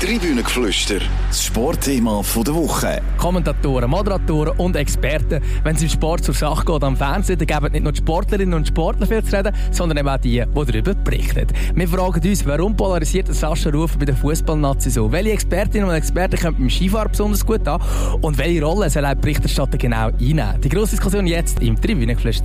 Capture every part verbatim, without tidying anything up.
Tribünengeflüster, das Sportthema der Woche. Kommentatoren, Moderatoren und Experten. Wenn es im Sport zur Sache geht am Fernsehen, dann geben nicht nur die Sportlerinnen und Sportler viel zu reden, sondern eben auch die, die darüber berichten. Wir fragen uns, warum polarisiert Sascha Rufer bei der Fußballnazi so? Welche Expertinnen und Experten kommen beim Skifahren besonders gut an? Und welche Rolle soll auch die Berichterstatter genau einnehmen? Die grosse Diskussion jetzt im Tribünengeflüster.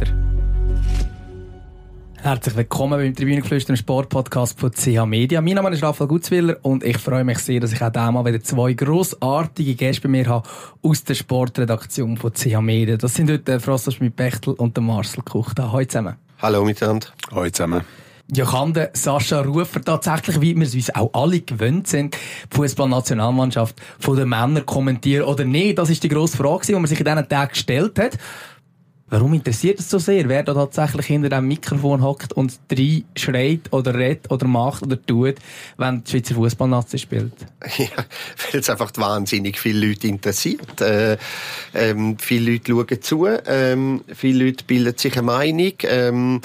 Herzlich willkommen beim Tribünengeflüster, dem Sportpodcast von C H Media. Mein Name ist Raphael Gutzwiller und ich freue mich sehr, dass ich auch diesmal wieder zwei grossartige Gäste bei mir habe aus der Sportredaktion von C H Media. Das sind heute Frosto Schmidt-Bechtel und der Marcel Kuch. Hallo zusammen. Hallo miteinander. Hallo zusammen. Ja, kann der Sascha Rufer tatsächlich, wie wir es uns auch alle gewöhnt sind, die Fußballnationalmannschaft von den Männern kommentieren oder nicht? Das ist die grosse Frage, die man sich in diesen Tagen gestellt hat. Warum interessiert es so sehr, wer da tatsächlich hinter dem Mikrofon hockt und drei schreit oder redet oder macht oder tut, wenn die Schweizer Fußballnazi spielt? Ja, weil es einfach wahnsinnig viele Leute interessiert. Äh, ähm, viele Leute schauen zu, ähm, viele Leute bilden sich eine Meinung. Ähm,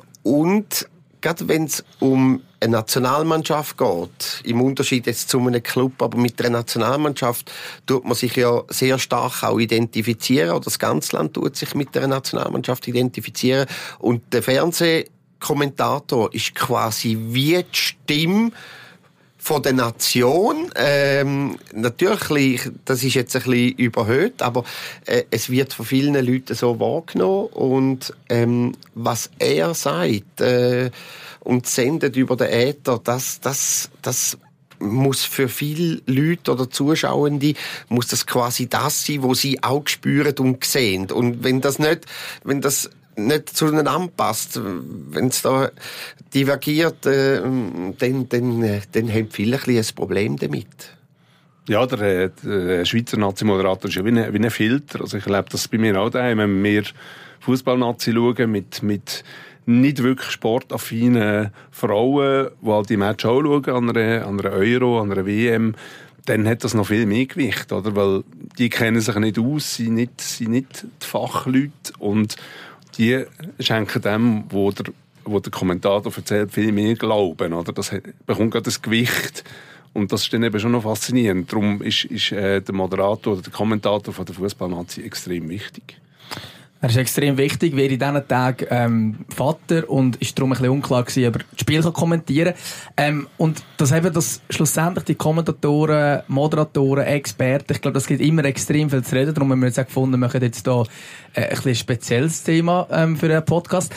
und gerade wenn es um eine Nationalmannschaft geht, im Unterschied jetzt zu einem Club, aber mit einer Nationalmannschaft tut man sich ja sehr stark auch identifizieren, oder das ganze Land tut sich mit der Nationalmannschaft identifizieren. Und der Fernsehkommentator ist quasi wie die Stimme von der Nation. Ähm, natürlich, das ist jetzt ein bisschen überhöht, aber äh, es wird von vielen Leuten so wahrgenommen. Und ähm, was er sagt äh, und sendet über den Äther, das, das, das muss für viele Leute oder Zuschauende muss das quasi das sein, was sie auch spüren und sehen. Und wenn das nicht, wenn das nicht zueinander passt, wenn es da divergiert, äh, dann, dann, dann haben viele ein, ein Problem damit. Ja, der, der Schweizer Nazi-Moderator ist ja wie ein, wie ein Filter. Also ich erlebe das bei mir auch daheim, wenn wir Fußball-Nazi schauen mit, mit nicht wirklich sportaffinen Frauen, die halt die Match auch schauen, an einer, an einer Euro, an einer W M, dann hat das noch viel mehr Gewicht, oder? Weil die kennen sich nicht aus, sind nicht, sind nicht die Fachleute und die schenken dem, wo der, wo der Kommentator erzählt, viel mehr Glauben, oder? Das bekommt gerade das Gewicht. Und das ist dann eben schon noch faszinierend. Darum ist, ist äh, der Moderator oder der Kommentator von der Fußballnazi extrem wichtig. Er ist extrem wichtig, wäre in diesen Tagen ähm, Vater und ist darum ein bisschen unklar gewesen, ob er das Spiel kann kommentieren kann. Ähm, und das eben, dass schlussendlich die Kommentatoren, Moderatoren, Experten, ich glaube, das gibt immer extrem viel zu reden. Darum haben wir jetzt auch gefunden, wir machen jetzt hier äh, ein bisschen spezielles Thema ähm, für einen Podcast.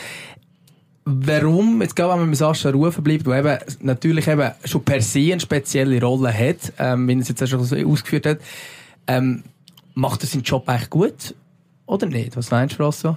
Warum, jetzt gerade wenn man mit Sascha Rufer bleibt, der eben natürlich eben schon per se eine spezielle Rolle hat, ähm, wie er es jetzt auch schon so ausgeführt hat, ähm, macht er seinen Job eigentlich gut? Oder nicht? Was meinst du, Rosso?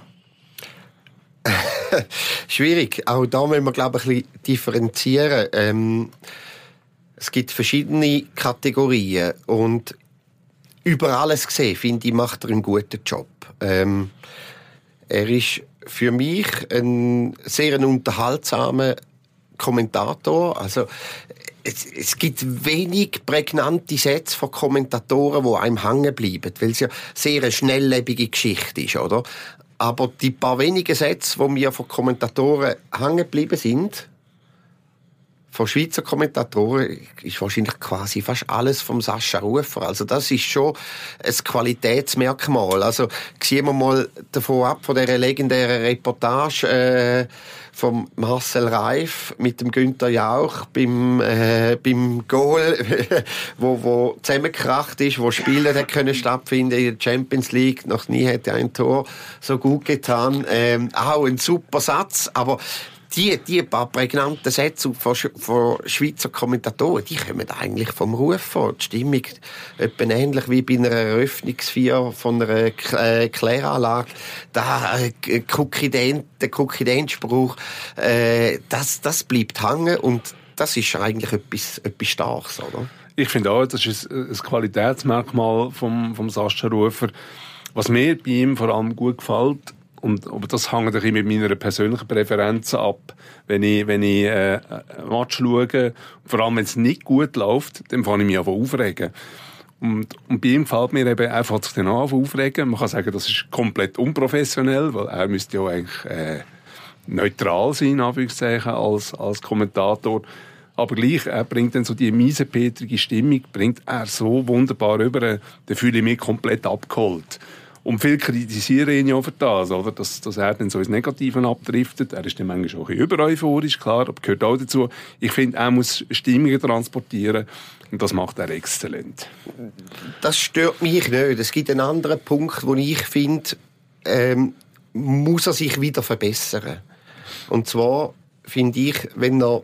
Schwierig. Auch da müssen wir, glaube ich, ein bisschen differenzieren. Ähm, es gibt verschiedene Kategorien. Und über alles gesehen, finde ich, macht er einen guten Job. Ähm, er ist für mich ein sehr unterhaltsamer Kommentator. Also, Es, es gibt wenig prägnante Sätze von Kommentatoren, die einem hängen bleiben, weil es ja sehr eine schnelllebige Geschichte ist, oder? Aber die paar wenigen Sätze, die mir von Kommentatoren hängen geblieben sind, von Schweizer Kommentatoren, ist wahrscheinlich quasi fast alles vom Sascha Rufer. Also das ist schon ein Qualitätsmerkmal. Also sehen wir mal davon ab, von dieser legendären Reportage äh, vom Marcel Reif mit dem Günther Jauch beim, äh, beim Goal, wo, wo zusammengekracht ist, wo Spiele da können stattfinden in der Champions League. Noch nie hätte ein Tor so gut getan. Ähm, auch ein super Satz, aber Die, die paar prägnanten Sätze von, von Schweizer Kommentatoren, die kommen eigentlich vom Ruf vor. Die Stimmung etwa ähnlich wie bei einer Eröffnungsfeier von einer äh, Kläranlage. Da, äh, Kuckident, der Kuckident-Spruch, äh, das, das bleibt hängen und das ist eigentlich etwas, etwas Starkes, oder? Ich finde auch, das ist ein, ein Qualitätsmerkmal vom, vom Sascha Rufer. Was mir bei ihm vor allem gut gefällt, und, aber das hängt ein bisschen mit meiner persönlichen Präferenz ab. Wenn ich, wenn ich äh, ein Match schaue, vor allem wenn es nicht gut läuft, dann fange ich mich an aufregen. Und, und bei ihm gefällt mir eben, er fängt sich dann an aufregen. Man kann sagen, das ist komplett unprofessionell, weil er müsste ja eigentlich äh, neutral sein, Anführungszeichen, als, als Kommentator. Aber gleich, er bringt dann so die miesepetrige Stimmung, bringt er so wunderbar rüber, da fühle ich mich komplett abgeholt. Und viel kritisieren ihn ja für das, oder? Dass, dass er dann so ins Negative abdriftet. Er ist dann manchmal auch ein bisschen über-euphorisch, klar, aber gehört auch dazu. Ich finde, er muss Stimmungen transportieren und das macht er exzellent. Das stört mich nicht. Es gibt einen anderen Punkt, wo ich finde, ähm, muss er sich wieder verbessern. Und zwar finde ich, wenn er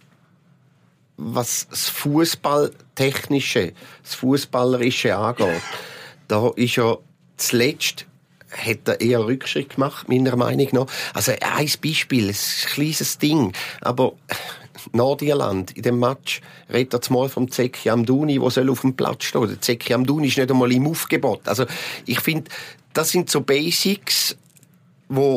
was das Fußballtechnische, das Fußballerische angeht, da ist er zuletzt hat er eher Rückschritt gemacht, meiner Meinung nach. Also ein Beispiel, ein kleines Ding, aber Nordirland, in dem Match, redet er zumal vom Zeki Amdouni, der auf dem Platz steht. Der Zeki Amdouni ist nicht einmal im Aufgebot. Also ich finde, das sind so Basics, die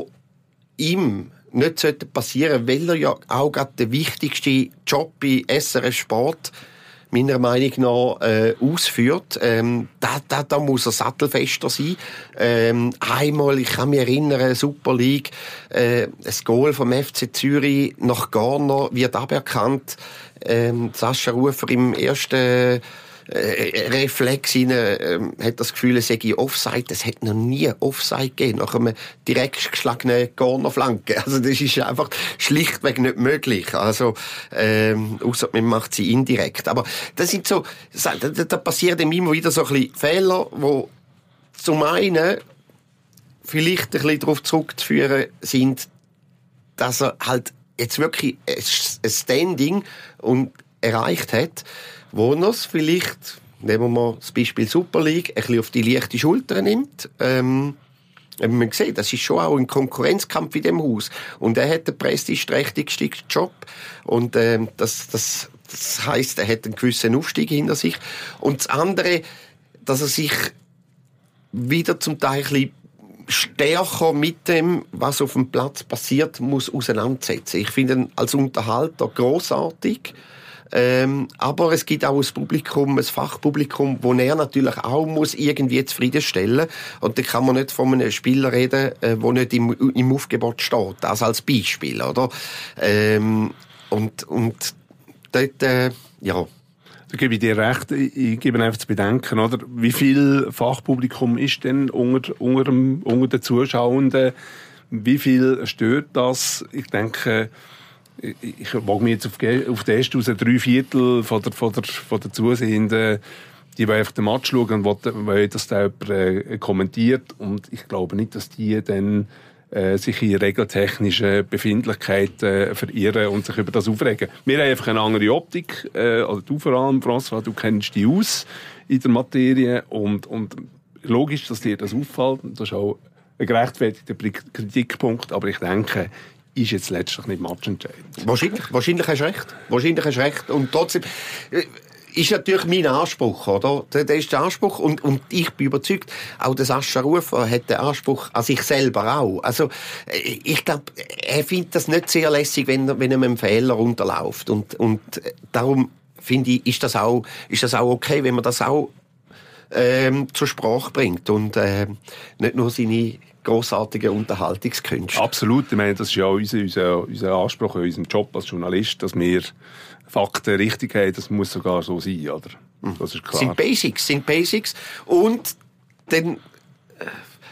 ihm nicht passieren sollten, weil er ja auch gerade den wichtigsten Job bei S R F Sport meiner Meinung nach äh, ausführt. Ähm, da, da, da muss er sattelfester sein. Ähm, einmal, ich kann mich erinnern, Super League, äh, ein Goal vom F C Zürich nach Ghana wird aberkannt. Ähm, Sascha Rufer im ersten äh, Reflex rein, äh, hat das Gefühl, es sei Offside. Es hat noch nie Offside gegeben nach einem direkt geschlagenen Cornerflanke. Also das ist einfach schlichtweg nicht möglich. Also ähm, ausser man macht sie indirekt. Aber das sind so, da, da passieren immer wieder so ein bisschen Fehler, wo zum einen vielleicht ein bisschen darauf zurückzuführen sind, dass er halt jetzt wirklich ein Standing und erreicht hat, wo er es vielleicht, nehmen wir mal das Beispiel Super League, ein bisschen auf die leichte Schulter nimmt. Ähm, man sieht, das ist schon auch ein Konkurrenzkampf in dem Haus. Und er hat den prestigeträchtigsten Job. Und ähm, das, das, das heisst, er hat einen gewissen Aufstieg hinter sich. Und das andere, dass er sich wieder zum Teil ein bisschen stärker mit dem, was auf dem Platz passiert, muss auseinandersetzen. Ich finde ihn als Unterhalter grossartig. Ähm, aber es gibt auch ein Publikum, ein Fachpublikum, wo er natürlich auch muss irgendwie zufriedenstellen. Und da kann man nicht von einem Spieler reden, äh, der nicht im, im Aufgebot steht. Das als Beispiel, oder? Ähm, und, und dort, äh, ja. Da gebe ich dir recht. Ich gebe einfach zu bedenken, oder? Wie viel Fachpublikum ist denn unter, unter, dem, unter den Zuschauenden? Wie viel stört das? Ich denke, ich wage mich jetzt auf, auf den ersten raus, drei Viertel von der, von der, von der Zusehenden, die wollen einfach den Match schauen und wollen, dass da jemand äh, kommentiert. Und ich glaube nicht, dass die dann äh, sich in regeltechnischen Befindlichkeiten äh, verirren und sich über das aufregen. Wir haben einfach eine andere Optik, äh, oder du vor allem, François, du kennst die aus in der Materie und, und logisch, dass dir das auffällt. Das ist auch ein gerechtfertigter Kritikpunkt, aber ich denke, ist jetzt letztlich nicht matchentscheidend. Wahrscheinlich, wahrscheinlich hast du recht. Wahrscheinlich hast du recht. Und trotzdem äh, ist natürlich mein Anspruch, oder? Das ist der Anspruch. Und, und ich bin überzeugt, auch der Sascha Rufer hat den Anspruch an sich selber auch. Also, äh, ich glaube, er findet das nicht sehr lässig, wenn er, wenn er mit einem Fehler runterläuft. Und, und darum finde ich, ist das auch, ist das auch okay, wenn man das auch ähm, zur Sprache bringt. Und äh, nicht nur seine grossartige Unterhaltungskünste. Absolut, ich meine, das ist ja unser, unser, unser Anspruch in unserem Job als Journalist, dass wir Fakten richtig haben, das muss sogar so sein, oder? Das ist klar. Sind Basics, sind Basics. Und dann äh,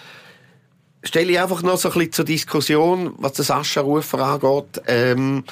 stelle ich einfach noch so ein bisschen zur Diskussion, was den Sascha Rufer angeht. Ähm,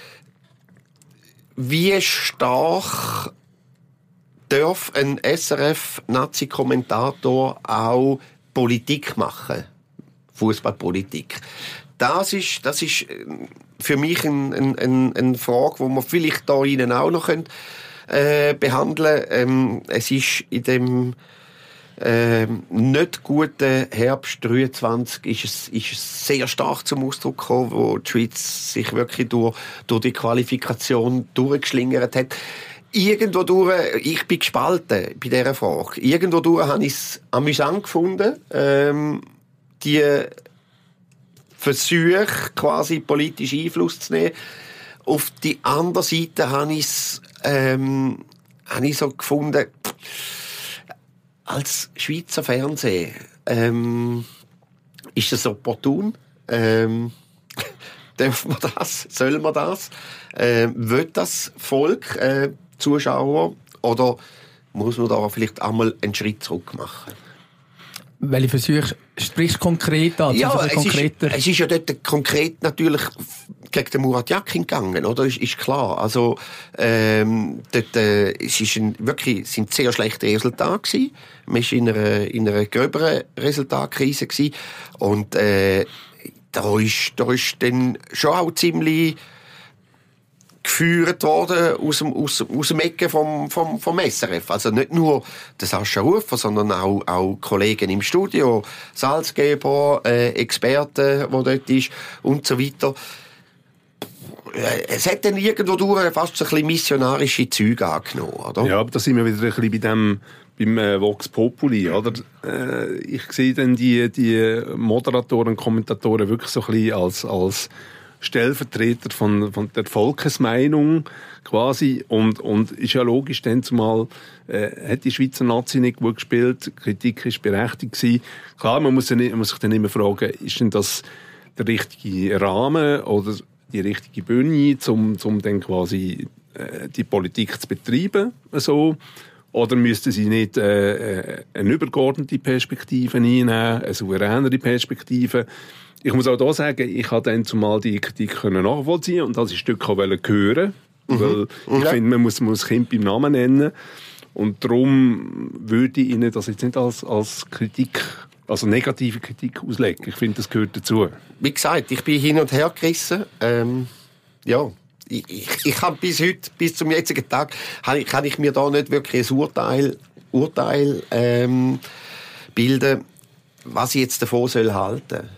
wie stark darf ein S R F-Nazi-Kommentator auch Politik machen? Fußballpolitik. Das ist, das ist für mich eine ein, ein, ein Frage, die wir vielleicht da Ihnen auch noch können, äh, behandeln können. Ähm, es ist in dem ähm, nicht guten Herbst dreiundzwanzig ist es, ist es sehr stark zum Ausdruck gekommen, wo die Schweiz sich wirklich durch, durch die Qualifikation durchgeschlingert hat. Irgendwo durch, ich bin gespalten bei dieser Frage. Irgendwo durch habe ich es amüsant gefunden, ähm, die Versuche, quasi politisch Einfluss zu nehmen. Auf die andere Seite habe ich es, ähm, habe ich so gefunden, als Schweizer Fernsehen, ähm, ist das opportun? Ähm, Dürfen wir das? Sollen wir das? Äh, will das Volk, äh, Zuschauer? Oder muss man da vielleicht einmal einen Schritt zurück machen? Welche Versuche sprichst du konkret an? Ja, also es, konkreter? Ist, es ist ja dort konkret natürlich gegen den Murat Yakin gegangen, oder? Ist, ist klar. Also, ähm, dort, äh, es ist ein, wirklich, sind sehr schlechte Resultate gewesen. Man war in einer, in einer gröberen Resultatkrise gewesen. Und, äh, da ist, da ist dann schon auch ziemlich geführt worden aus dem, aus, aus dem Ecke vom, vom, vom S R F. Also nicht nur der Sascha Rufer, sondern auch, auch Kollegen im Studio, Salzgeber, äh, Experten, die dort ist und so weiter. Es hat dann irgendwo durch fast so ein bisschen missionarische Züge angenommen, oder? Ja, aber da sind wir wieder ein bisschen bei dem, beim äh, Vox Populi, oder? Äh, ich sehe dann die, die Moderatoren und Kommentatoren wirklich so ein bisschen als, als Stellvertreter von, von der Volksmeinung quasi und, und ist ja logisch, dann zumal äh, hat die Schweizer Nazi nicht gut gespielt, die Kritik ist berechtigt gewesen. Klar, man muss, ja nicht, man muss sich dann immer fragen, ist denn das der richtige Rahmen oder die richtige Bühne, um, um dann quasi äh, die Politik zu betreiben, so? Oder müssten sie nicht äh, eine übergeordnete Perspektive einnehmen, eine souveränere Perspektive? Ich muss auch da sagen, ich habe dann zumal die Kritik nachvollziehen und das Stück auch hören, mhm. weil ich ja. finde, man muss, man muss das Kind beim Namen nennen und darum würde ich Ihnen das jetzt nicht als, als Kritik, also negative Kritik auslegen. Ich finde, das gehört dazu. Wie gesagt, ich bin hin und her gerissen. Ähm, ja, ich, ich, ich kann bis heute, bis zum jetzigen Tag, kann ich, kann ich mir da nicht wirklich ein Urteil, Urteil ähm, bilden, was ich jetzt davon soll halten.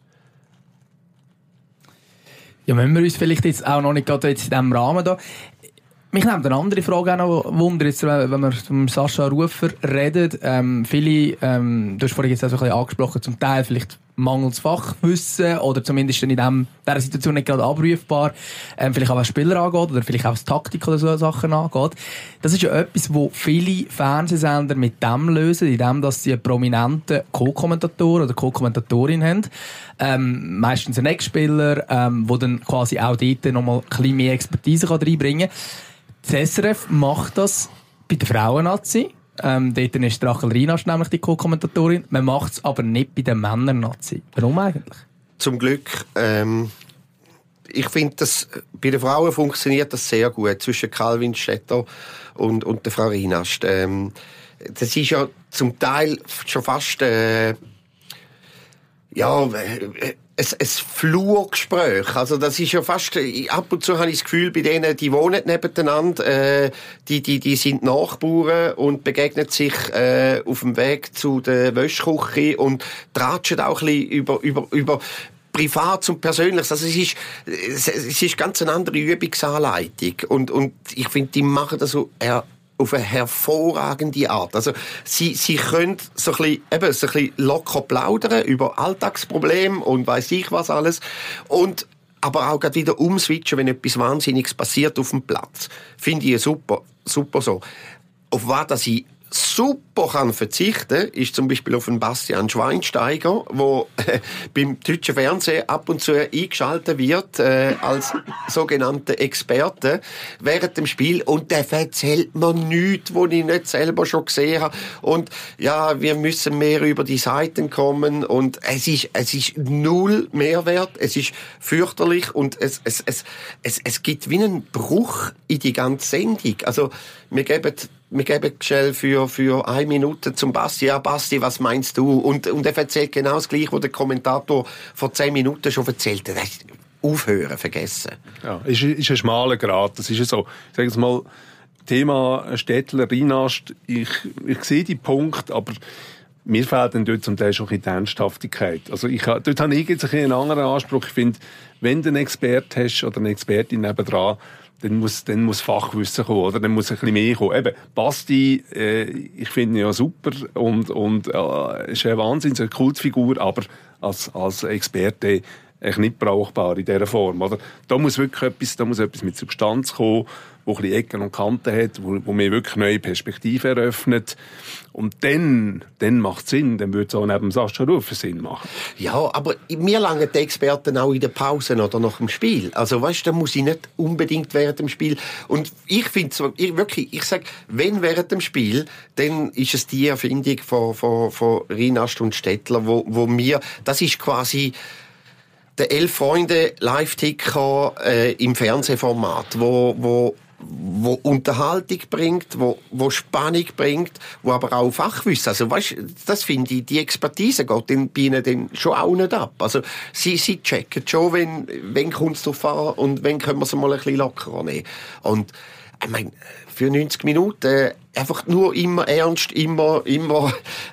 Ja, wenn wir uns vielleicht jetzt auch noch nicht gerade jetzt in diesem Rahmen da. Mich nimmt eine andere Frage auch noch Wunder, jetzt, wenn wir vom Sascha Rufer reden. Ähm, viele, ähm, du hast vorhin jetzt auch so ein bisschen angesprochen, zum Teil vielleicht mangels Fachwissen oder zumindest in dem, dieser Situation nicht gerade abrufbar, ähm, vielleicht auch was Spieler angeht oder vielleicht auch was Taktik oder so Sachen angeht. Das ist ja etwas, wo viele Fernsehsender mit dem lösen, indem dass sie einen prominenten Co-Kommentator oder Co-Kommentatorin haben. Ähm, meistens ein Ex-Spieler, ähm, wo dann quasi auch dort nochmal ein bisschen mehr Expertise kann reinbringen kann. Das S R F macht das bei der Frauen-Nazi. Ähm, dort ist Rachel Reinast nämlich die Co-Kommentatorin. Man macht es aber nicht bei der Männer-Nazi. Warum eigentlich? Zum Glück. Ähm, ich finde, dass bei den Frauen funktioniert das sehr gut zwischen Calvin Stetter und, und der Frau Reinast. Ähm, das ist ja zum Teil schon fast äh, ja äh, ein, ein Flurgespräch. Also das ist ja fast, ab und zu habe ich das Gefühl, bei denen, die wohnen nebeneinander, äh, die, die, die sind Nachbarn und begegnen sich äh, auf dem Weg zu der Wäschküche und tratschen auch ein bisschen über, über, über Privat und Persönliches. Also es ist, es ist ganz eine andere Übungsanleitung. Und, und ich finde, die machen das so eher auf eine hervorragende Art. Also, sie, sie können so ein bisschen, eben, so ein bisschen locker plaudern über Alltagsprobleme und weiss ich was alles. Und, aber auch gerade wieder umswitchen, wenn etwas Wahnsinniges passiert auf dem Platz. Finde ich super, super so. Auf was, dass ich super kann verzichten, ist zum Beispiel auf den Bastian Schweinsteiger, der äh, beim deutschen Fernsehen ab und zu eingeschaltet wird äh, als sogenannter Experte während dem Spiel und der erzählt mir nichts, was ich nicht selber schon gesehen habe und ja, wir müssen mehr über die Seiten kommen und es ist, es ist null Mehrwert, es ist fürchterlich und es, es, es, es, es gibt wie einen Bruch in die ganze Sendung. Also wir geben Wir geben schnell für, für eine Minute zum Basti. Ja, Basti, was meinst du? Und, und er erzählt genau das Gleiche, was der Kommentator vor zehn Minuten schon erzählt hat. Aufhören, vergessen. Ja, ist, ist ein schmaler Grat. Das ist ja so. Ich sage jetzt mal, Thema Stettler, Reinast. Ich, ich sehe die Punkte, aber mir fehlt dann dort zum Teil schon ein bisschen die Ernsthaftigkeit. Also ich, dort habe ich jetzt einen anderen Anspruch. Ich finde, wenn du einen Experten hast oder eine Expertin nebendran, dann muss, dann muss Fachwissen kommen, oder? Dann muss ein bisschen mehr kommen. Eben, Basti, äh, ich finde ihn ja super und, und, äh, ist eine Wahnsinns, eine Kultfigur, aber als, als Experte echt nicht brauchbar in dieser Form. Oder? Da muss wirklich etwas, da muss etwas mit Substanz kommen, wo ein bisschen Ecken und Kanten hat, wo, wo mir wirklich neue Perspektiven eröffnet. Und dann, dann macht es Sinn, dann würde es auch neben Sascha Rufer Sinn machen. Ja, aber mir langen die Experten auch in der Pause oder nach dem Spiel. Also weißt, da muss ich nicht unbedingt während dem Spiel. Und ich finde so, ich, wirklich, ich sage, wenn während dem Spiel, dann ist es die Erfindung von, von, von Rinast und Stettler, wo, wo mir, das ist quasi der Elf Freunde Live-Ticker äh, im Fernsehformat, wo, wo wo Unterhaltung bringt, wo, wo Spannung bringt, wo aber auch Fachwissen. Also, weißt, das finde ich, die Expertise geht den Bienen dann schon auch nicht ab. Also, sie, sie checken schon, wenn, wenn kommt es drauf an und wenn können wir es mal ein bisschen lockerer nehmen. Und, ich meine, für neunzig Minuten, äh, einfach nur immer ernst, immer, immer,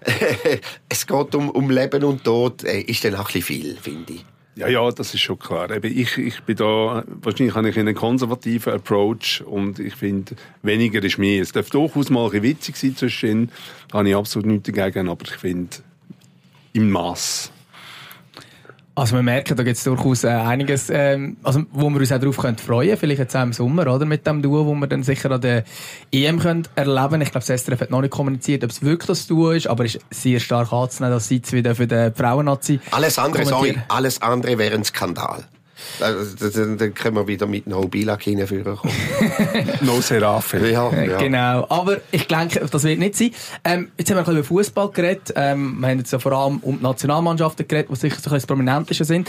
es geht um, um Leben und Tod, äh, ist dann auch ein bisschen viel, finde ich. Ja, ja, das ist schon klar. Ich, ich bin da, wahrscheinlich habe ich einen konservativen Approach und ich finde, weniger ist mehr. Es darf durchaus mal ein bisschen witzig sein zwischen, da habe ich absolut nichts dagegen, aber ich finde, im Mass. Also wir merken, da gibt es durchaus äh, einiges, ähm, also, wo wir uns auch darauf freuen können. Vielleicht jetzt auch im Sommer, oder? Mit dem Duo, wo wir dann sicher an der E M können erleben. Ich glaube, das S R F hat noch nicht kommuniziert, ob es wirklich das Duo ist, aber es ist sehr stark anzunehmen, dass sie jetzt wieder für den Frauennazi Alles andere, sorry, alles andere wäre ein Skandal. Dann, dann können wir wieder mit No Bilak hinführen kommen. No Serafe. Ja, ja. Genau. Aber ich denke, das wird nicht sein. Ähm, jetzt haben wir ein bisschen über Fußball geredet. Ähm, wir haben jetzt ja vor allem um die Nationalmannschaften geredet, die sicher so ein bisschen das Prominenteste sind.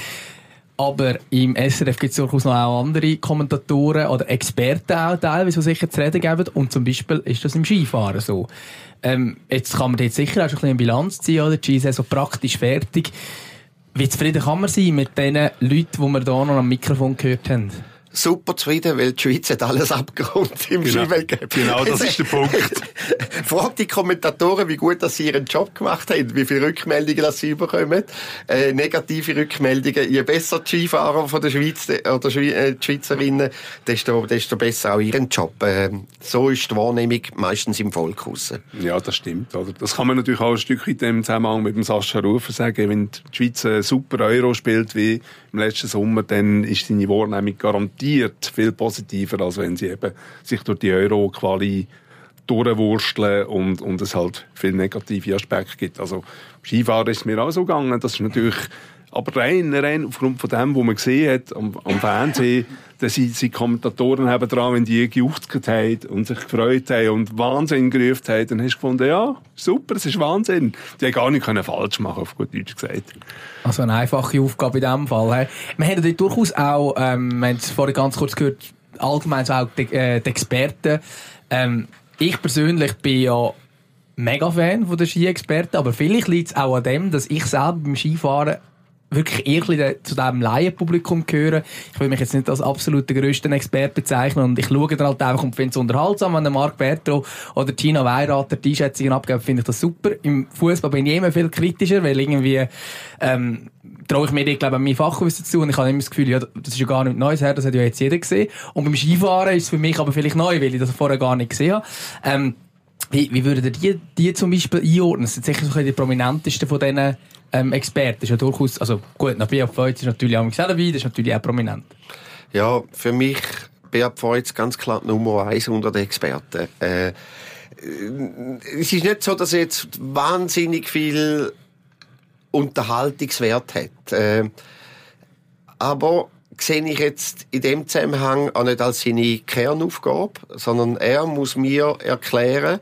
Aber im S R F gibt es durchaus noch auch andere Kommentatoren oder Experten auch teilweise, die sicher zu reden geben. Und zum Beispiel ist das im Skifahren so. Ähm, jetzt kann man jetzt sicher auch schon ein bisschen in Bilanz ziehen, oder? Die Skisaison praktisch fertig. Wie zufrieden kann man sein mit den Leuten, die wir hier noch am Mikrofon gehört haben? Super zufrieden, weil die Schweiz hat alles abgerundet im Genau. Skiweltcup. Genau, das ist der Punkt. Fragt die Kommentatoren, wie gut dass sie ihren Job gemacht haben, wie viele Rückmeldungen dass sie bekommen. Äh, negative Rückmeldungen. Je besser die Skifahrer von der Schweiz oder die Schweizerinnen, desto, desto besser auch ihren Job. Äh, so ist die Wahrnehmung meistens im Volk raus. Ja, das stimmt. Oder? Das kann man natürlich auch ein Stück in dem Zusammenhang mit dem Sascha Rufer sagen. Wenn die Schweiz einen super Euro spielt wie im letzten Sommer, dann ist seine Wahrnehmung garantiert viel positiver, als wenn sie eben sich durch die Euro-Quali durchwursteln und, und es halt viele negative Aspekte gibt. Also Skifahren ist mir auch so gegangen. Das ist natürlich aber rein, rein aufgrund von dem, was man gesehen hat am, am Fernsehen, dass die, die Kommentatoren haben dran, wenn die gejuchzt haben und sich gefreut haben und Wahnsinn gerufen haben, dann hast du gefunden, ja, super, es ist Wahnsinn. Die haben gar nicht falsch machen, auf gut Deutsch gesagt. Also eine einfache Aufgabe in diesem Fall. Wir haben dort durchaus auch, ähm, wir haben es vorhin ganz kurz gehört, allgemein so auch die, äh, die Experten. Ähm, ich persönlich bin ja mega Fan von den Ski-Experten, aber vielleicht liegt es auch an dem, dass ich selber beim Skifahren wirklich eher zu diesem Laienpublikum gehören. Ich will mich jetzt nicht als absoluter grössten Experte bezeichnen und ich schaue dann halt einfach und finde es unterhaltsam, wenn der Marc Bertrand oder Tina Weirater die Einschätzungen abgeben, finde ich das super. Im Fußball bin ich immer viel kritischer, weil irgendwie ähm, traue ich mir, ich glaube, an mein Fachwissen zu und ich habe immer das Gefühl, ja, das ist ja gar nichts Neues her, das hat ja jetzt jeder gesehen. Und beim Skifahren ist es für mich aber vielleicht neu, weil ich das vorher gar nicht gesehen habe. Ähm, wie, wie würden die, die zum Beispiel einordnen? Das sind sicher so die prominentesten von diesen Ähm, Experte. Das ist ja durchaus, also gut, nach Beat Feuz ist natürlich auch dabei, das ist natürlich auch prominent. Ja, für mich Beat Feuz ganz klar Nummer eins unter den Experten. Äh, es ist nicht so, dass er jetzt wahnsinnig viel Unterhaltungswert hat. Äh, aber sehe ich jetzt in dem Zusammenhang auch nicht als seine Kernaufgabe, sondern er muss mir erklären,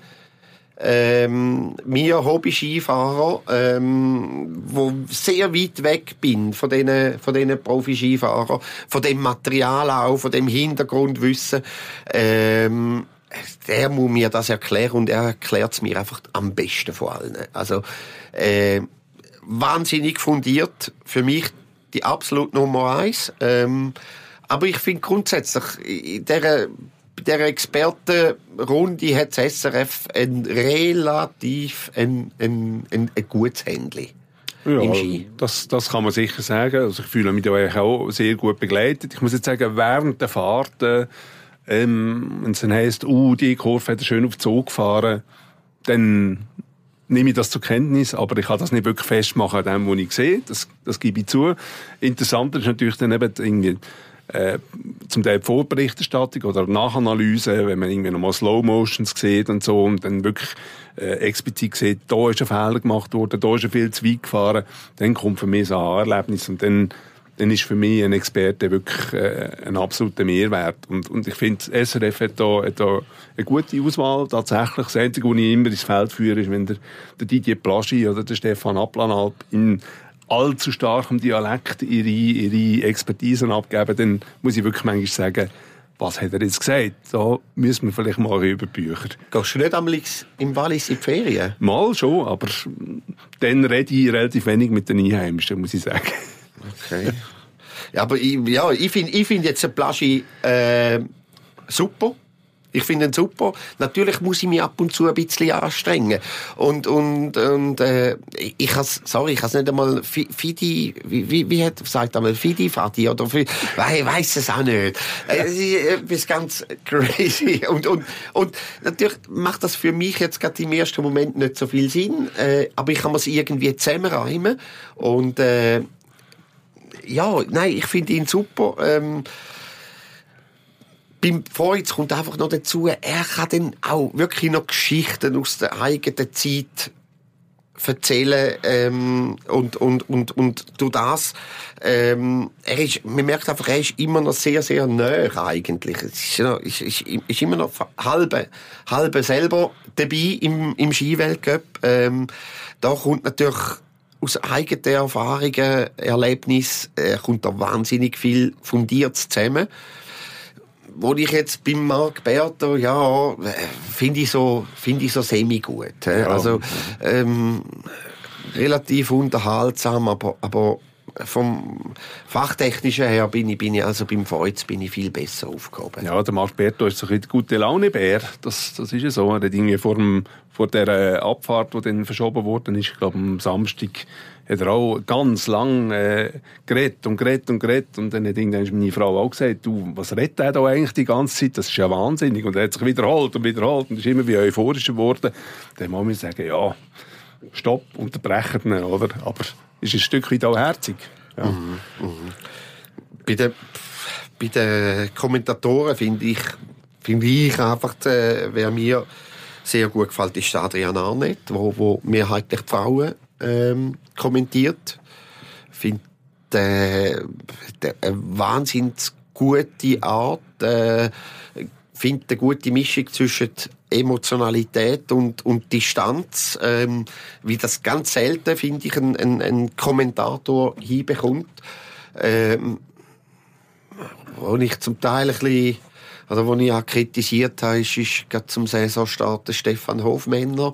Ähm, mir Hobby-Skifahrer, ähm, wo sehr weit weg bin von diesen, von diesen Profi-Skifahrern, von dem Material auch, von dem Hintergrundwissen, ähm, der muss mir das erklären und er erklärt es mir einfach am besten von allen. Also, äh, wahnsinnig fundiert, für mich die absolute Nummer eins, ähm, aber ich finde grundsätzlich, in dieser Bei dieser Expertenrunde hat das S R F ein relativ ein, ein, ein, ein gutes Händchen ja, im Ski. Das, das kann man sicher sagen. Also ich fühle mich da auch sehr gut begleitet. Ich muss jetzt sagen, während der Fahrten, ähm, wenn es dann heisst, uh, die Kurve hat er schön auf den Zug gefahren, dann nehme ich das zur Kenntnis, aber ich kann das nicht wirklich festmachen an dem, was ich sehe. Das, das gebe ich zu. Interessanter ist natürlich dann eben irgendwie Äh, zum Teil die Vorberichterstattung oder Nachanalyse, wenn man irgendwie nochmal Slow-Motions sieht und so und dann wirklich äh, explizit sieht, da ist ein Fehler gemacht worden, da ist er viel zu weit gefahren, dann kommt für mich so ein Erlebnis und dann, dann ist für mich ein Experte wirklich äh, ein absoluter Mehrwert. Und, und ich finde, das S R F hat da, hat da eine gute Auswahl. Tatsächlich, das Einzige, was ich immer ins Feld führe, ist, wenn der, der Didier Plaschi oder der Stefan Applanalp in allzu starkem Dialekt ihre, ihre Expertisen abgeben, dann muss ich wirklich manchmal sagen, was hat er jetzt gesagt? Da müssen wir vielleicht mal über die Bücher. Gehst du nicht einmal im Wallis in die Ferien? Mal schon, aber dann rede ich relativ wenig mit den Einheimischen, muss ich sagen. Okay. Ja, aber ich, ja, ich finde ich find jetzt den Plaschi äh, super. Ich finde ihn super. Natürlich muss ich mich ab und zu ein bisschen anstrengen. Und, und, und, äh, ich has, sorry, ich has nicht einmal Fidi, wie, wie, wie hat, sagt einmal Fidi, Fadi, oder, ich weiss es auch nicht. Es ist etwas ganz crazy. Und, und, und, natürlich macht das für mich jetzt gerade im ersten Moment nicht so viel Sinn, äh, aber ich kann mir's irgendwie zusammenreimen. Und, äh, ja, nein, ich finde ihn super, ähm, beim Freud kommt einfach noch dazu, er kann dann auch wirklich noch Geschichten aus der eigenen Zeit erzählen, ähm, und, und, und, und durch das, ähm, er ist, man merkt einfach, er ist immer noch sehr, sehr nahe eigentlich. Es ist, noch, ist, ist, ist immer noch halbe, halbe selber dabei im, im Skiweltcup. Ähm, da kommt natürlich aus eigenen Erfahrungen, Erlebnissen, äh, kommt da wahnsinnig viel fundiert zusammen. Wo ich jetzt beim Marc Berto, ja, finde ich so, finde ich so semi-gut. Ja. Also, ähm, relativ unterhaltsam, aber, aber vom Fachtechnischen her bin ich, bin ich also beim Feuz bin ich viel besser aufgehoben. Ja, der Marc Berto ist so ein gute Laune-Bär. Das, das ist ja so. Er hat irgendwie vor, dem, vor der Abfahrt, die dann verschoben worden ist, ich glaube am Samstag, hat er auch ganz lang äh, geredet und geredet und geredet. Und dann hat irgendwann meine Frau auch gesagt, du, was redet er da eigentlich die ganze Zeit? Das ist ja wahnsinnig. Und er hat sich wiederholt und wiederholt und ist immer wie euphorischer geworden. Dann muss man sagen, ja, stopp, unterbrechen ihn, oder? Aber ist ein Stück weit auch herzig. Ja. Mhm, mhm. Bei den, bei den Kommentatoren finde ich, finde ich einfach, äh, wer mir sehr gut gefällt, ist Adrian Arnett, wo, wo mehrheitlich die Frauen ähm, kommentiert. Ich finde äh, eine wahnsinnig gute Art, äh, finde eine gute Mischung zwischen Emotionalität und, und Distanz, ähm, wie das ganz selten, finde ich, ein, ein, ein Kommentator hinbekommt. Ähm, wo ich zum Teil ein bisschen, also wo ich auch kritisiert habe, ist, ist gerade zum Saisonstart der Stefan Hofmänner,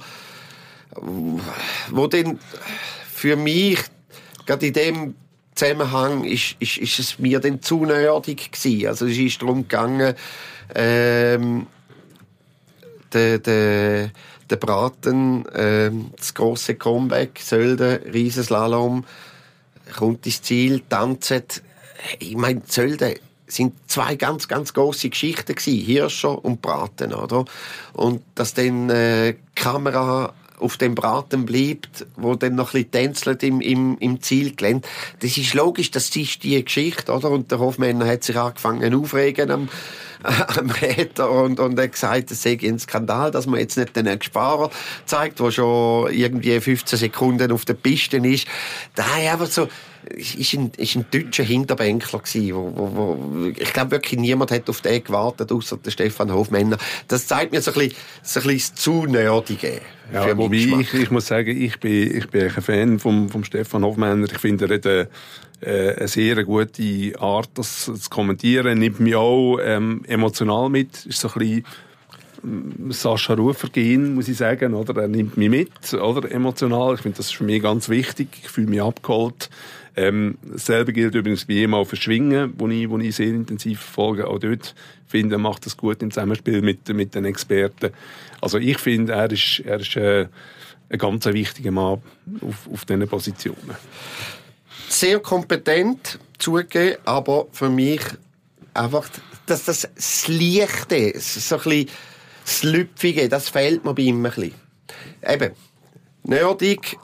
wo dann für mich, gerade in dem Zusammenhang, ist, ist, ist es mir dann zu nerdig gewesen. Also es ist darum gegangen, ähm, der, der, der Braten, ähm, das grosse Comeback, Sölden, Riesenslalom, kommt ins Ziel, tanzt. Ich meine, Sölden sind zwei ganz, ganz grosse Geschichten gewesen, Hirscher und Braten, oder? Und dass dann äh, die Kamera auf dem Braten bleibt, wo dann noch ein bisschen tänzelt im, im, im Zielgelände. Das ist logisch, das ist die Geschichte, oder? Und der Hofmänner hat sich angefangen aufregen am, am Räder und, und hat gesagt, es sei ein Skandal, dass man jetzt nicht den Sparer zeigt, der schon irgendwie fünfzehn Sekunden auf der Piste ist. Da aber so, ist ein, ist ein deutscher Hinterbänkler gewesen, wo, wo, wo, ich glaube wirklich niemand hat auf den gewartet, außer der Stefan Hofmänner. Das zeigt mir so ein bisschen, so ein bisschen das zu Nerdige. Ja, wobei ich, ich muss sagen, ich bin, ich bin ein Fan vom, vom Stefan Hofmänner. Ich finde, er hat eine, äh, eine sehr gute Art, das zu kommentieren. Nimmt mich auch ähm, emotional mit. Ist so ein bisschen Sascha Rufer gehen, muss ich sagen, oder? Er nimmt mich mit, oder? Emotional. Ich finde, das ist für mich ganz wichtig. Ich fühle mich abgeholt. Ähm, dasselbe gilt übrigens bei ihm auch für Schwingen, wo ich, wo ich sehr intensiv verfolge. Auch dort finde ich, macht das gut im Zusammenspiel mit, mit den Experten. Also ich finde, er ist, er ist äh, ein ganz wichtiger Mann auf, auf diesen Positionen. Sehr kompetent, zugegeben, aber für mich einfach, dass das, das Leichte, so ein bisschen das Lüpfige, das fehlt mir bei ihm ein bisschen. Eben, nerdig.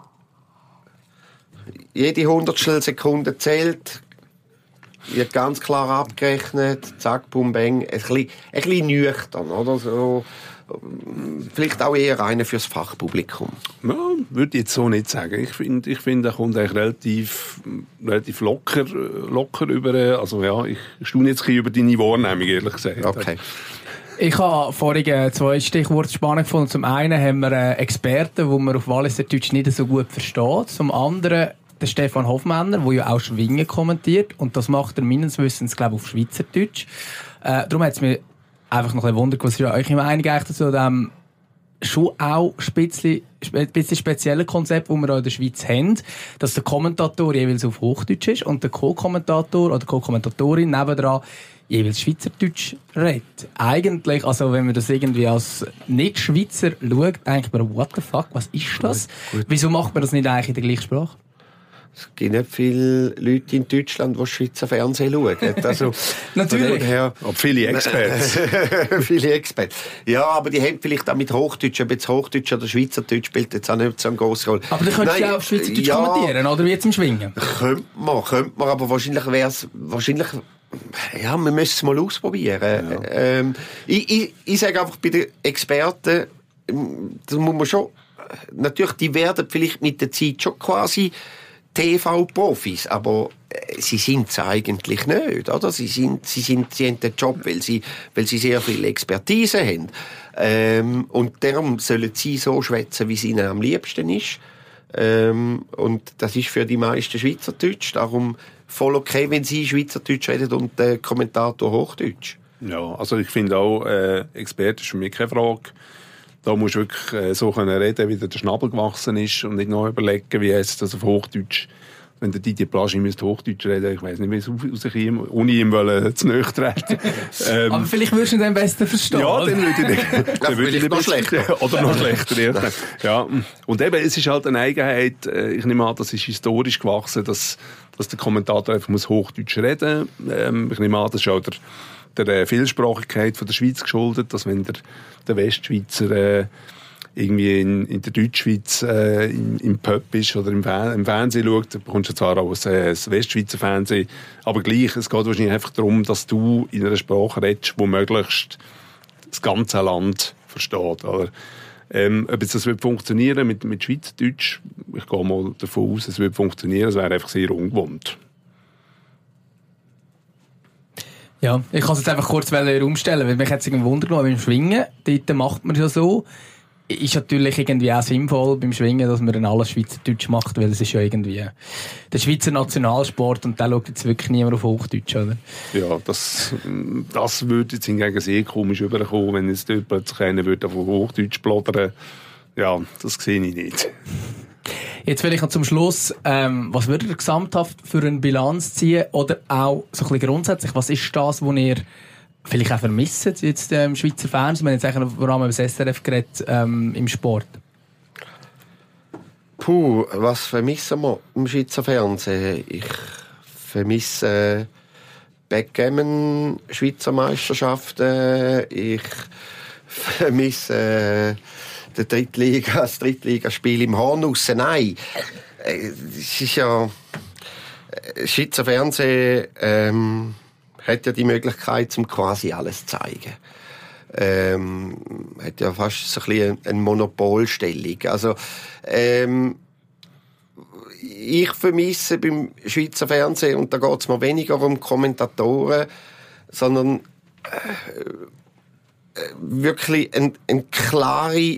Jede Hundertstel Sekunde zählt. Wird ganz klar abgerechnet. Zack, bum, bang. Ein bisschen, ein bisschen nüchtern, oder? So, vielleicht auch eher einer fürs Fachpublikum. Ja, würde ich jetzt so nicht sagen. Ich finde, ich find, er kommt eigentlich relativ, relativ locker, locker über. Also ja, ich staune jetzt ein bisschen über deine Wahrnehmung, ehrlich gesagt. Okay. Ich habe vorhin zwei Stichworte spannend gefunden. Zum einen haben wir einen Experten, den man auf Walliserdeutsch nicht so gut versteht. Zum anderen der Stefan Hofmänner, der ja auch Schwingen kommentiert. Und das macht er meines Wissens, glaube ich, auf Schweizerdeutsch. Äh, darum hat es mich einfach noch ein bisschen wundert, was ist eure Meinung eigentlich zu dem schon auch ein bisschen, ein bisschen speziellen Konzept, das wir auch in der Schweiz haben, dass der Kommentator jeweils auf Hochdeutsch ist und der Co-Kommentator oder Co-Kommentatorin nebendran jeweils Schweizerdeutsch redet. Eigentlich, also wenn man das irgendwie als Nicht-Schweizer schaut, denkt man, what the fuck, was ist das? Gut, gut. Wieso macht man das nicht eigentlich in der gleichen Sprache? Es gibt nicht viele Leute in Deutschland, die Schweizer Fernsehen schauen. Also, natürlich. Her, Ob viele Experten. viele Experten. Ja, aber die haben vielleicht auch mit Hochdeutsch, ob jetzt Hochdeutsch oder Schweizerdeutsch spielt jetzt auch nicht so eine grosse Rolle. Aber dann könntest du ja auf Schweizerdeutsch ja, kommentieren, oder wie jetzt im Schwingen? Könnte man, könnte man, aber wahrscheinlich wäre es, wahrscheinlich, ja, wir müssen es mal ausprobieren. Ja. Ähm, ich, ich, ich sage einfach bei den Experten, das muss man schon, natürlich, die werden vielleicht mit der Zeit schon quasi T V-Profis, aber äh, sie sind es eigentlich nicht, oder? Sie sind, sie sind, sie haben den Job, weil sie, weil sie sehr viel Expertise haben. Ähm, und darum sollen sie so schwätzen, wie es ihnen am liebsten ist. Ähm, und das ist für die meisten Schweizerdeutsch. Darum voll okay, wenn sie Schweizerdeutsch reden und der Kommentator Hochdeutsch. Ja, also ich finde auch, äh, Experte ist für mich keine Frage. Da musst du wirklich äh, so können reden, wie der Schnabel gewachsen ist und nicht noch überlegen, wie heißt das auf Hochdeutsch. Wenn der Didier Plaschi müsste Hochdeutsch reden, ich weiss nicht, wie es rauskommt, ohne ihm wollen, zu nahe treten. ähm, Aber vielleicht würdest du ihn am besten verstehen. Ja, dann würde ich, dann würde ich noch schlechter. Oder noch schlechter. Ja. Ja. Und eben, es ist halt eine Eigenheit, ich nehme an, das ist historisch gewachsen, dass, dass der Kommentator einfach muss Hochdeutsch reden muss. Ähm, ich nehme an, das ist auch der der Vielsprachigkeit von der Schweiz geschuldet, dass wenn der, der Westschweizer äh, irgendwie in, in der Deutschschweiz äh, im, im Pub ist oder im, im Fernsehen schaut, dann bekommst du zwar auch das, äh, das Westschweizer Fernsehen, aber gleich, es geht wahrscheinlich einfach darum, dass du in einer Sprache redest, wo möglichst das ganze Land versteht. Oder? Ähm, ob jetzt das wird funktionieren mit, mit Schweizerdeutsch, ich gehe mal davon aus, es wird funktionieren, es wäre einfach sehr ungewohnt. Ja, ich kann es jetzt einfach kurz umstellen, weil mich jetzt irgendwie Wunder genommen beim Schwingen. Dort macht man es ja so. Ist natürlich irgendwie auch sinnvoll beim Schwingen, dass man dann alles Schweizerdeutsch macht, weil es ist ja irgendwie der Schweizer Nationalsport und da schaut jetzt wirklich niemand auf Hochdeutsch, oder? Ja, das, das würde jetzt hingegen sehr komisch rüberkommen, wenn jetzt dort plötzlich einer würde auf Hochdeutsch plaudern. Ja, das sehe ich nicht. Jetzt vielleicht noch zum Schluss, ähm, was würdet ihr gesamthaft für eine Bilanz ziehen oder auch so ein bisschen grundsätzlich, was ist das, was ihr vielleicht auch vermisst jetzt im ähm, Schweizer Fernsehen? Wir haben jetzt eigentlich vor allem über das S R F geredet, ähm, im Sport. Puh, was vermissen wir im Schweizer Fernsehen? Ich vermisse äh, Backgammon, Schweizer Meisterschaften, ich vermisse äh, der Drittliga, das Drittligaspiel im Hornus. Nein, es ist ja, das Schweizer Fernsehen ähm, hat ja die Möglichkeit, zum quasi alles zu zeigen. Ähm, hat ja fast so ein bisschen eine Monopolstellung. Also, ähm, ich vermisse beim Schweizer Fernsehen, und da geht es mir weniger um Kommentatoren, sondern äh, wirklich eine ein klare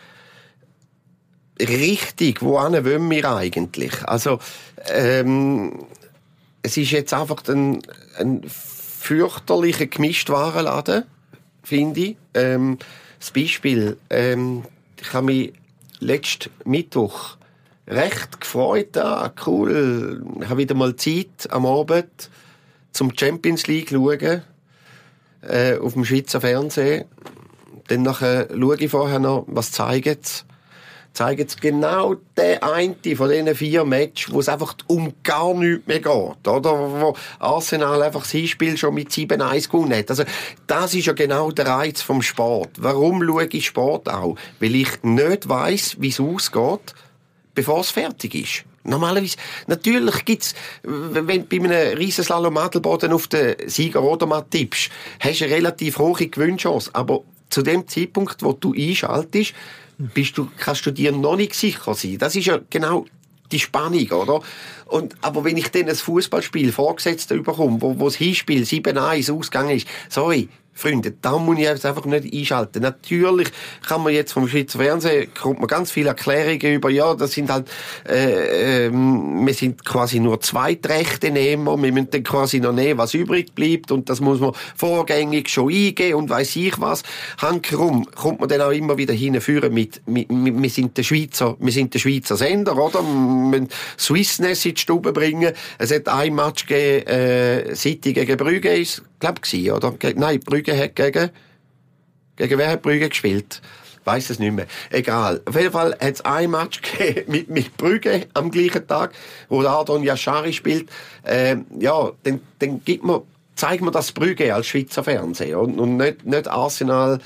Richtung, wohin wollen wir eigentlich? Also, ähm, es ist jetzt einfach ein, ein fürchterlicher Gemischtwarenladen, finde ich. Ähm, das Beispiel, ähm, ich habe mich letzten Mittwoch recht gefreut. Ah, cool, ich habe wieder mal Zeit am Abend zum Champions League schauen, äh, auf dem Schweizer Fernsehen. Dann nachher schaue ich vorher noch, was zeigen sie. Zeigen sie genau den einen von diesen vier Matches, wo es einfach um gar nichts mehr geht, oder? Wo Arsenal einfach das Hinspiel schon mit sieben eins gewonnen hat. Also, das ist ja genau der Reiz vom Sport. Warum schaue ich Sport auch? Weil ich nicht weiss, wie es ausgeht, bevor es fertig ist. Normalerweise, natürlich gibt's, wenn du bei einem Riesenslalom Adelboden auf den Sieger Odermatt tippst, hast du eine relativ hohe Gewinnchance. Aber zu dem Zeitpunkt, wo du einschaltest, bist du, kannst du dir noch nicht sicher sein. Das ist ja genau die Spannung, oder? Und, aber wenn ich dann ein Fußballspiel vorgesetzt bekomme, wo, wo das Hinspiel sieben eins Ausgang ist, sorry, Freunde, da muss ich jetzt einfach nicht einschalten. Natürlich kann man jetzt vom Schweizer Fernsehen, kommt man ganz viele Erklärungen über, ja, das sind halt, äh, äh, wir sind quasi nur Zweitrechtennehmer, wir müssen dann quasi noch nehmen, was übrig bleibt, und das muss man vorgängig schon eingeben und weiss ich was. Hankerum kommt man dann auch immer wieder hinführen mit, mit, mit, wir sind der Schweizer, wir sind der Schweizer Sender, oder? Wir müssen Swissness in die Stube bringen. Es hat ein Match gegeben, äh, City gegen Brügge, ist, glaub ich, oder? Nein, Brügge hat gegen, gegen wer hat Brügge gespielt? Weiss es nicht mehr. Egal. Auf jeden Fall hat es ein Match gegeben mit, mit Brügge am gleichen Tag, wo der Ardon Yashari spielt. Äh, ja, dann, dann gibt man, zeigt man das Brügge als Schweizer Fernsehen und, und nicht, nicht Arsenal,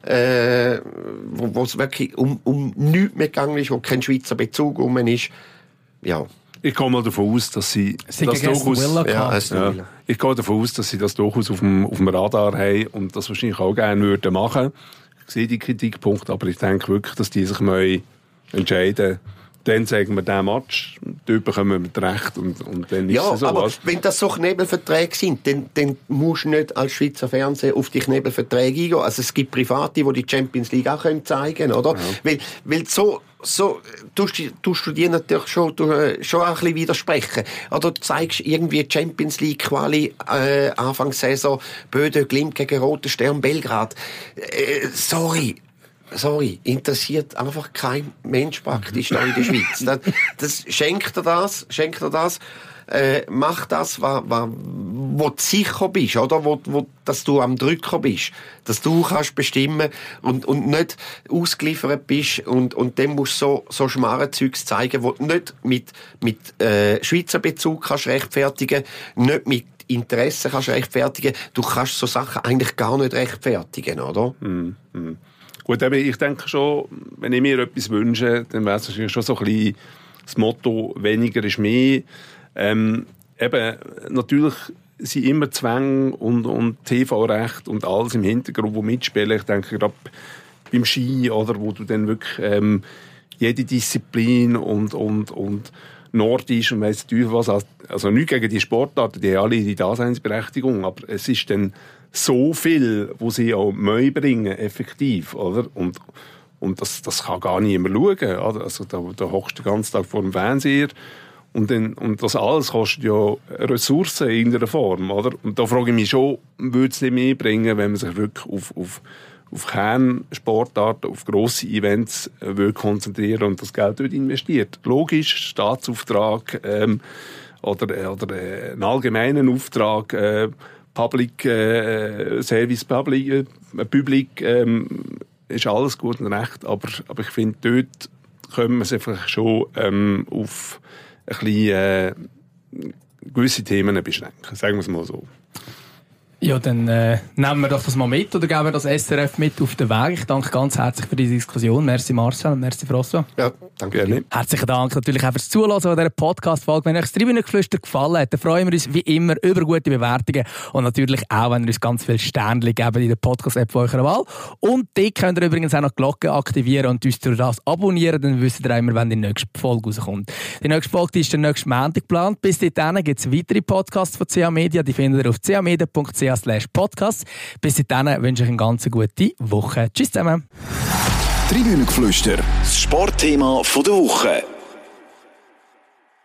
äh, wo es wirklich um, um nichts mehr gegangen ist, wo kein Schweizer Bezug um ist. Ja. Ich gehe mal davon aus, dass sie, sie das durchaus, ja, ja, ich gehe davon aus, dass sie das durchaus auf dem, auf dem Radar haben und das wahrscheinlich auch gerne würden machen. Ich sehe die Kritikpunkte, aber ich denke wirklich, dass die sich mal entscheiden. Dann sagen wir den Match, dort bekommen wir das Recht und, und dann ist ja, es so. Aber was. wenn das so Knebelverträge sind, dann, dann musst du nicht als Schweizer Fernsehen auf die Knebelverträge eingehen. Also es gibt Private, die die Champions League auch können zeigen, oder? Ja. Weil, weil so, so tust, tust du dir natürlich schon, du, schon auch ein bisschen widersprechen. Oder du zeigst irgendwie Champions League Quali äh, Anfangssaison Böde Glimt gegen Roter Stern Belgrad. Äh, sorry. Sorry, interessiert einfach kein Mensch praktisch da in der Schweiz. Das, das schenkt dir das, schenkt dir das, äh, mach das, wo, wo, wo du sicher bist, oder? Wo, wo, dass du am Drücker bist, dass du kannst bestimmen und, und nicht ausgeliefert bist und, und dann musst du so, so Schmarrenzeugs zeigen, wo du nicht mit, mit, äh, Schweizer Bezug kannst rechtfertigen, nicht mit Interesse kannst rechtfertigen. Du kannst so Sachen eigentlich gar nicht rechtfertigen, oder? Mm, mm. Gut, ich denke schon, wenn ich mir etwas wünsche, dann wäre es wahrscheinlich schon so ein bisschen das Motto, weniger ist mehr. Ähm, eben, natürlich sind immer Zwänge und, und T V-Recht und alles im Hintergrund, wo mitspielen. Ich denke gerade beim Ski, oder, wo du dann wirklich ähm, jede Disziplin und, und, und Nordisch und weiss du was, also nichts gegen die Sportarten, die haben alle die Daseinsberechtigung, aber es ist dann so viel, wo sie auch neu bringen, effektiv, oder? Und, und das, das kann gar niemand schauen, oder? Also da, da hockst du den ganzen Tag vor dem Fernseher und, dann, und das alles kostet ja Ressourcen in irgendeiner Form, oder? Und da frage ich mich schon, würde es nicht mehr bringen, wenn man sich wirklich auf, auf, auf Kernsportarten, auf grosse Events äh, würde konzentrieren und das Geld dort investiert. Logisch, Staatsauftrag ähm, oder, oder äh, einen allgemeinen Auftrag, äh, Public äh, Service Public, äh, Public ähm, ist alles gut und recht, aber, aber ich finde, dort können wir es einfach schon ähm, auf ein bisschen, äh, gewisse Themen beschränken, sagen wir es mal so. Ja, dann äh, nehmen wir doch das mal mit oder geben wir das S R F mit auf den Weg. Ich danke ganz herzlich für die Diskussion. Merci Marcel, merci François. Ja, danke gerne. Herzlichen Dank natürlich auch fürs Zuhören an dieser Podcast-Folge. Wenn euch das Tribünengeflüster gefallen hat, dann freuen wir uns wie immer über gute Bewertungen und natürlich auch, wenn ihr uns ganz viele Sternchen geben in der Podcast-App von eurer Wahl. Und die könnt ihr übrigens auch noch die Glocke aktivieren und uns durch das abonnieren, dann wisst ihr immer, wenn die nächste Folge rauskommt. Die nächste Folge die ist der nächste Montag geplant. Bis dahin gibt es weitere Podcasts von C A Media. Die findet ihr auf c a media punkt c h slash podcast. Bis dahin wünsche ich eine ganz gute Woche. Tschüss zusammen. Tribünengeflüster, das Sportthema der Woche.